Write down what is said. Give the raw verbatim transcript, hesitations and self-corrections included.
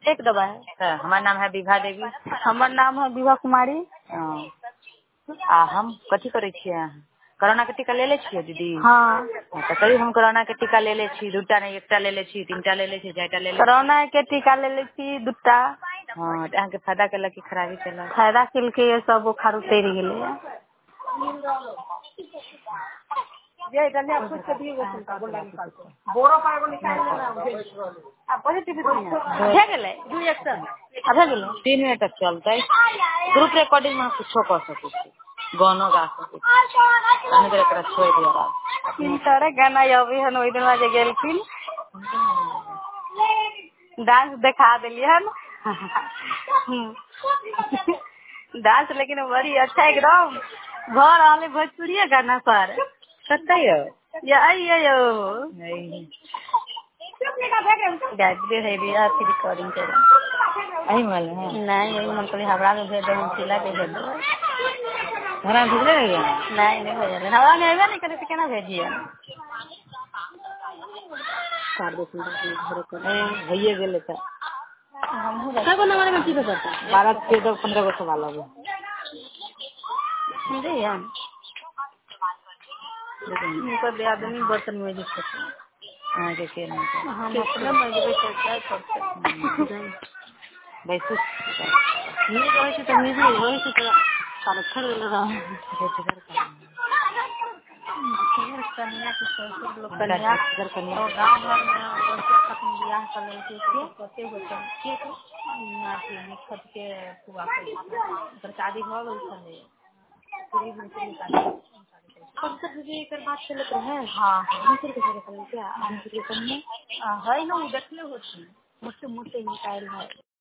एक दवा है। अच्छा, हमारा नाम है विभा देवी। हमार नाम है विभा कुमारी। हाँ। आ हम कथी करे छियै? कोरोना के टीका ले ले छियै दीदी? हाँ, तो करीब हम कोरोना के टीका ले ले छी, दूटा नहीं एकटा ले ले छी, तीनटा ले ले छी, चारटा ले ले। कोरोना के टीका ले ले छी दूटा। हाँ, तो अहाँके फायदा केलक कि खराबी केलक? फायदा केलकै, सब बोखार उतर गेलै। ये डलिया खुद के दिए गए तुमका बोला निकाल के बोरो पाए वो निकाल लेना अब पॉजिटिव दुनिया भे गेलै दू एक सौ अब भे गेलै तीन मिनट तक चलते। ग्रुप रिकॉर्डिंग में कुछो कर सकै छी, गानो गा सकै छी, कनी देर एकरा छोड़ दिया। तीन तरह गाना अभी हन ओइ दिन जे गेलखिन डांस दिखा देलिए हन। डांस लेकिन बड़ी अच्छा एकदम घर आले भोजपुरी गाना पर कते यो ये आइए यो नहीं गाइडे है रिया फिर रिकॉर्डिंग करे आई माल है नहीं यही मन कभी हवड़ा में भेज दो हम सिला के भेज दो घर में भेजले रहिए? नहीं नहीं भेज हवड़ा में अबे नहीं करे तो केना भेजिए? कार दो घर कर भइए गेले त सब नंबर में की करता बारह तेरह पंद्रह गो सवाल है। समझे हम उनका आदमी बर्तन में दिक्कत है आगे के नहीं हम अपने मजबूरी से क्या करते बैसु ये रहे से तो मुझे रहे से तो सारा खर रहा कन्या के ससुर लोग कन्या और गांव घर में बच्चा खत्म बियाह कर लेके तो कते होते के नाती निखत के पुआ कर शादी भ गेल छले पूरी मिस्त्री का कब तक भी एकर बात चलत रहे। हां मिस्त्री के घर कर क्या मिस्त्री के कन्या है ना वो देखले होती मोटे मोटे निकाल है।